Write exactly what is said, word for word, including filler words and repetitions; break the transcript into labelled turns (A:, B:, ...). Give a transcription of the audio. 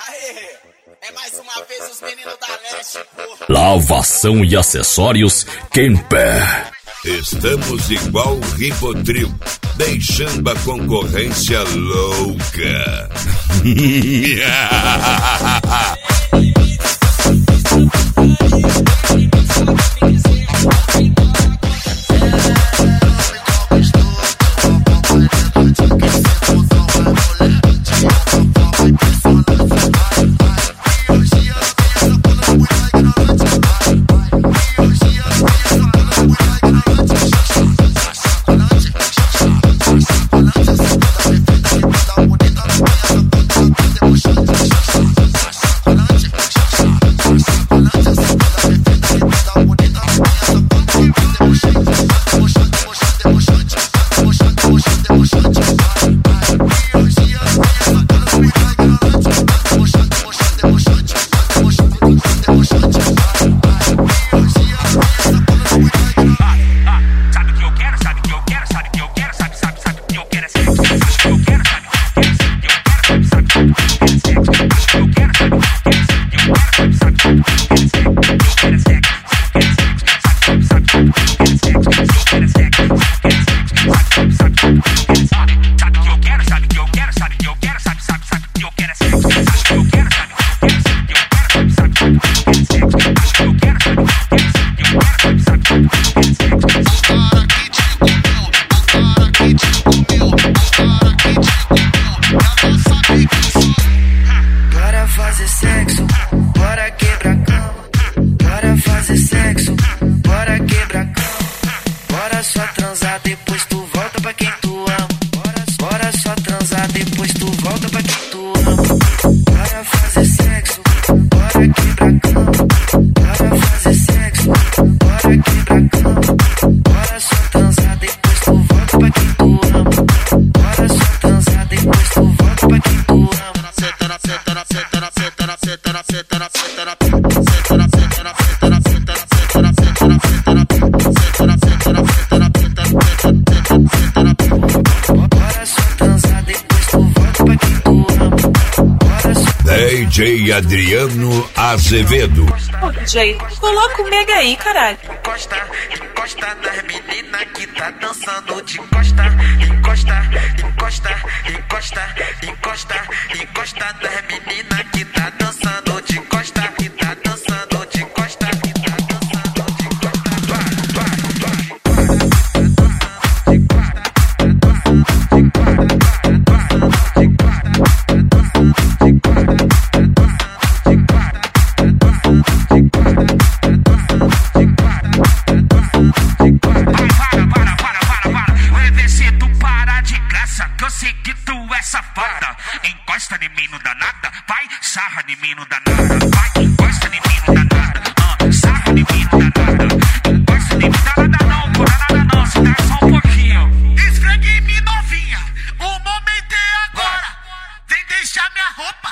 A: Aê, é mais uma vez os meninos da Leste, porra.
B: Lavação e acessórios Kemper.
C: Estamos igual Ribotril, deixando a concorrência louca.
D: Bora fazer sexo, bora quebrar a cama. Bora fazer sexo, bora quebrar a cama. Bora só transar, depois tu volta pra quem tu ama. Bora só transar, depois tu volta pra quem tu ama. Bora fazer sexo, bora quebrar a cama. Bora fazer sexo, bora quebrar a cama. Bora só transar, depois tu volta pra quem tu ama. Bora só transar, depois tu volta pra quem tu ama.
C: D J Adriano Azevedo.
E: Ô, D J, coloca o mega aí, caralho.
D: Encosta, encosta nas meninas que tá dançando de costa. Encosta, encosta, encosta, encosta, encosta nas meninas que tá dançando de costa. Que tá dançando de costa, que tá dançando de
F: encosta em mim, não dá nada. Vai, sarra em mim, não dá nada. Vai, encosta em mim, não dá nada. Ah, sarra em mim, não dá nada. Encosta em mim, não dá nada não, não dá nada não. Se dá só um pouquinho. Esfregue em mim, novinha. O momento é agora. Vem deixar minha roupa